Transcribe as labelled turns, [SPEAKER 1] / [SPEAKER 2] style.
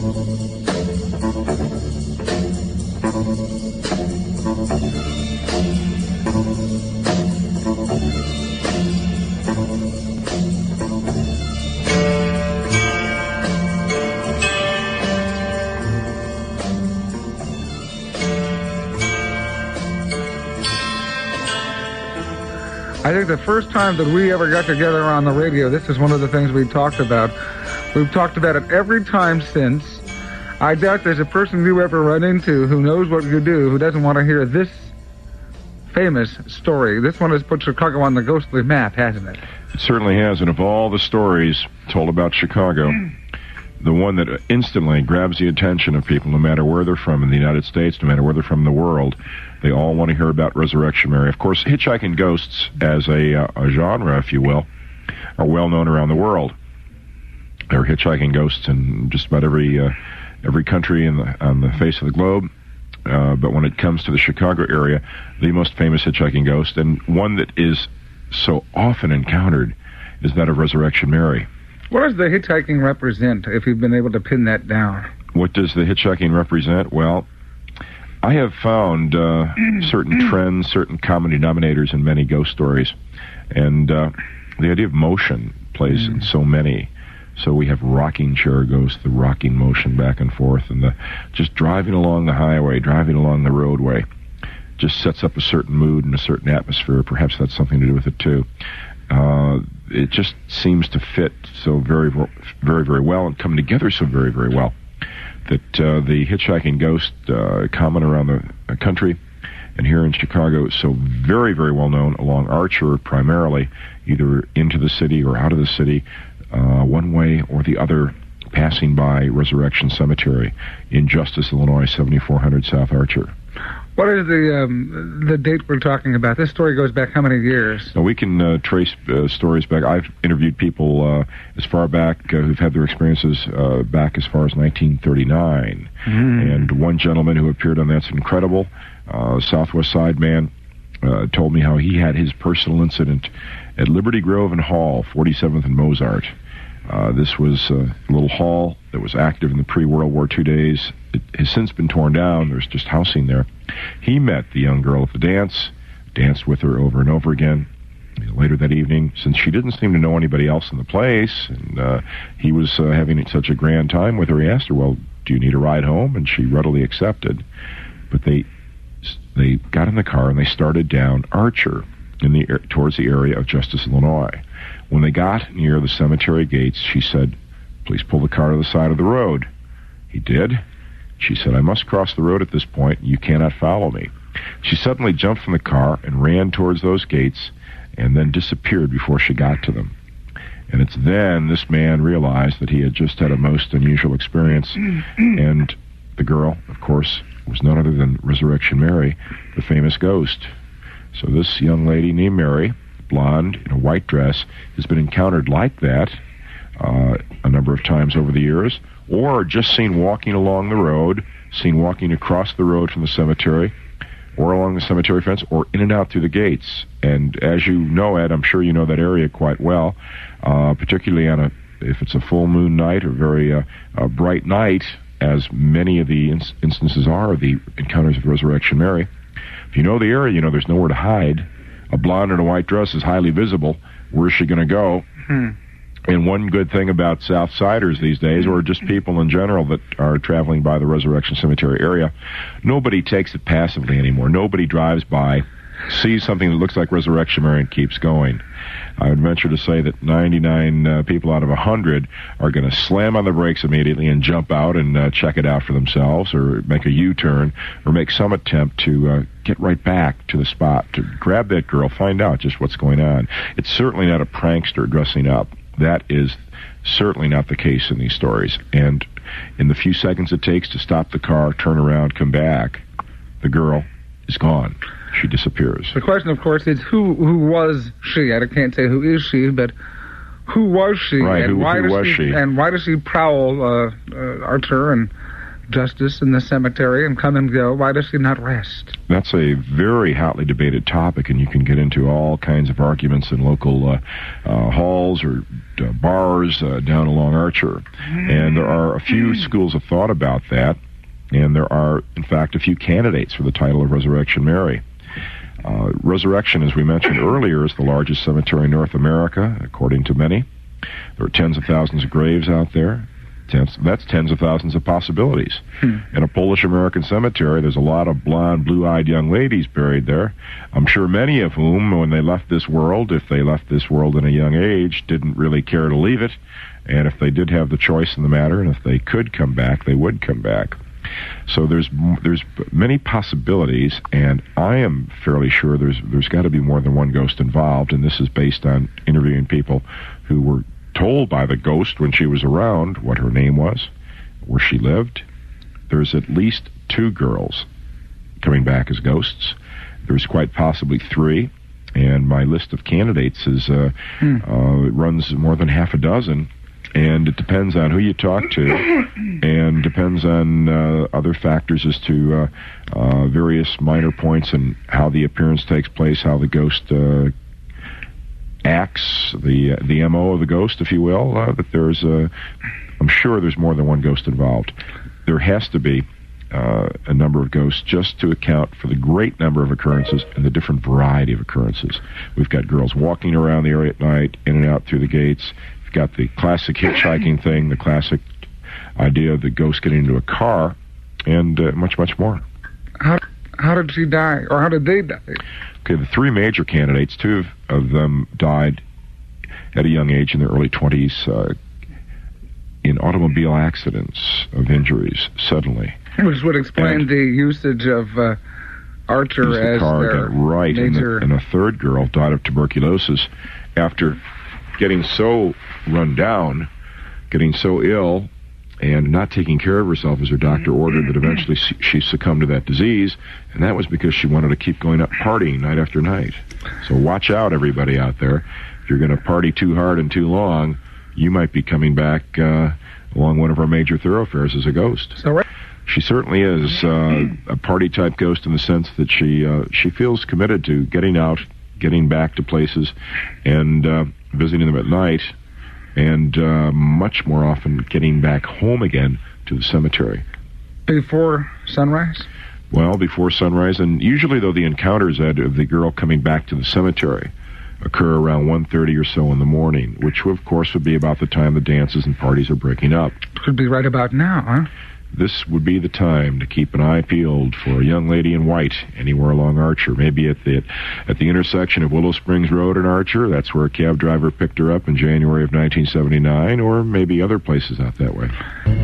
[SPEAKER 1] I think the first time that we ever got together on the radio, this is one of the things we talked about. We've talked about it every time since. I doubt there's a person you ever run into who knows what you do who doesn't want to hear this famous story. This one has put Chicago on the ghostly map, hasn't it?
[SPEAKER 2] It certainly has, and of all the stories told about Chicago, the one that instantly grabs the attention of people, no matter where they're from in the United States, no matter where they're from in the world, they all want to hear about Resurrection Mary. Of course, hitchhiking ghosts as a genre, if you will, are well known around the world. There are hitchhiking ghosts in just about every country on the face of the globe. But when it comes to the Chicago area, the most famous hitchhiking ghost, and one that is so often encountered, is that of Resurrection Mary.
[SPEAKER 1] What does the hitchhiking represent, if you've been able to pin that down?
[SPEAKER 2] What does the hitchhiking represent? Well, I have found certain trends, certain common denominators in many ghost stories. And the idea of motion plays in so many. So we have rocking chair ghosts, the rocking motion back and forth, and the just driving along the highway, driving along the roadway, just sets up a certain mood and a certain atmosphere. Perhaps that's something to do with it, too. It just seems to fit so very, very, very well and come together so very, very well that the hitchhiking ghost, common around the country and here in Chicago, is so very, very well known along Archer primarily, either into the city or out of the city, one way or the other, passing by Resurrection Cemetery in Justice, Illinois, 7400 South Archer.
[SPEAKER 1] What is the date we're talking about? This story goes back how many years?
[SPEAKER 2] Now, we can trace stories back. I've interviewed people as far back who've had their experiences back as far as 1939. And one gentleman who appeared on That's Incredible, Southwest Side man, told me how he had his personal incident at Liberty Grove and Hall, 47th and Mozart. This was a little hall that was active in the pre-World War II days. It has since been torn down. There's just housing there. He met the young girl at the dance, danced with her over and over again. Later that evening, since she didn't seem to know anybody else in the place, and he was having such a grand time with her, he asked her, well, do you need a ride home? And she readily accepted. But they got in the car and they started down Archer towards the area of Justice, Illinois. When they got near the cemetery gates, she said, please pull the car to the side of the road. He did. She said, I must cross the road at this point. You cannot follow me. She suddenly jumped from the car and ran towards those gates and then disappeared before she got to them. And it's then this man realized that he had just had a most unusual experience. And the girl, of course, was none other than Resurrection Mary, the famous ghost. So this young lady named Mary, blonde, in a white dress, has been encountered like that a number of times over the years, or just seen walking along the road, seen walking across the road from the cemetery, or along the cemetery fence, or in and out through the gates. And as you know, Ed, I'm sure you know that area quite well, particularly if it's a full moon night or very bright night, as many of the instances are of the encounters of Resurrection Mary. If you know the area, you know there's nowhere to hide. A blonde in a white dress is highly visible. Where's she going to go? And one good thing about Southsiders these days, or just people in general that are traveling by the Resurrection Cemetery area, nobody takes it passively anymore. Nobody drives by, sees something that looks like Resurrection Mary and keeps going. I would venture to say that 99 people out of 100 are going to slam on the brakes immediately and jump out and check it out for themselves, or make a U-turn, or make some attempt to get right back to the spot, to grab that girl, find out just what's going on. It's certainly not a prankster dressing up. That is certainly not the case in these stories. And in the few seconds it takes to stop the car, turn around, come back, the girl is gone. She disappears.
[SPEAKER 1] The question, of course, is who was she? I can't say who is she, but who was she?
[SPEAKER 2] Right,
[SPEAKER 1] and
[SPEAKER 2] who was she?
[SPEAKER 1] And why does she prowl Archer and justice in the cemetery and come and go? Why does she not rest?
[SPEAKER 2] That's a very hotly debated topic, and you can get into all kinds of arguments in local halls or bars down along Archer. And there are a few schools of thought about that, and there are, in fact, a few candidates for the title of Resurrection Mary. Resurrection, as we mentioned earlier, is the largest cemetery in North America, according to many. There are tens of thousands of graves out there. That's tens of thousands of possibilities. In a Polish-American cemetery, there's a lot of blonde, blue-eyed young ladies buried there. I'm sure many of whom, when they left this world, if they left this world in a young age, didn't really care to leave it. And if they did have the choice in the matter, and if they could come back, they would come back. So there's many possibilities, and I am fairly sure there's got to be more than one ghost involved, and this is based on interviewing people who were told by the ghost when she was around what her name was, where she lived. There's at least 2 girls coming back as ghosts. There's quite possibly 3, and my list of candidates is runs more than half a dozen, and it depends on who you talk to, and depends on other factors as to various minor points and how the appearance takes place, how the ghost acts, the MO of the ghost, if you will. But I'm sure there's more than one ghost involved. There has to be a number of ghosts just to account for the great number of occurrences and the different variety of occurrences. We've got girls walking around the area at night, in and out through the gates. We've got the classic hitchhiking thing, the classic idea of the ghost getting into a car, and much, much more.
[SPEAKER 1] How did she die, or how did they die?
[SPEAKER 2] Okay, the 3 major candidates, 2 of them died at a young age in their early 20s in automobile accidents of injuries suddenly.
[SPEAKER 1] Which would explain the usage of Archer as their major...
[SPEAKER 2] And a 3rd girl died of tuberculosis after getting so run down, getting so ill, and not taking care of herself as her doctor ordered, that eventually she succumbed to that disease, and that was because she wanted to keep going up partying night after night. So watch out, everybody out there. If you're going to party too hard and too long, you might be coming back along one of our major thoroughfares as a ghost.
[SPEAKER 1] So
[SPEAKER 2] she certainly is a party-type ghost in the sense that she feels committed to getting out, getting back to places, and visiting them at night, and much more often getting back home again to the cemetery.
[SPEAKER 1] Before sunrise?
[SPEAKER 2] Well, before sunrise, and usually, though, the encounters of the girl coming back to the cemetery occur around 1:30 or so in the morning, which, of course, would be about the time the dances and parties are breaking up.
[SPEAKER 1] Could be right about now, huh?
[SPEAKER 2] This would be the time to keep an eye peeled for a young lady in white anywhere along Archer. Maybe at the intersection of Willow Springs Road and Archer. That's where a cab driver picked her up in January of 1979, or maybe other places out that way.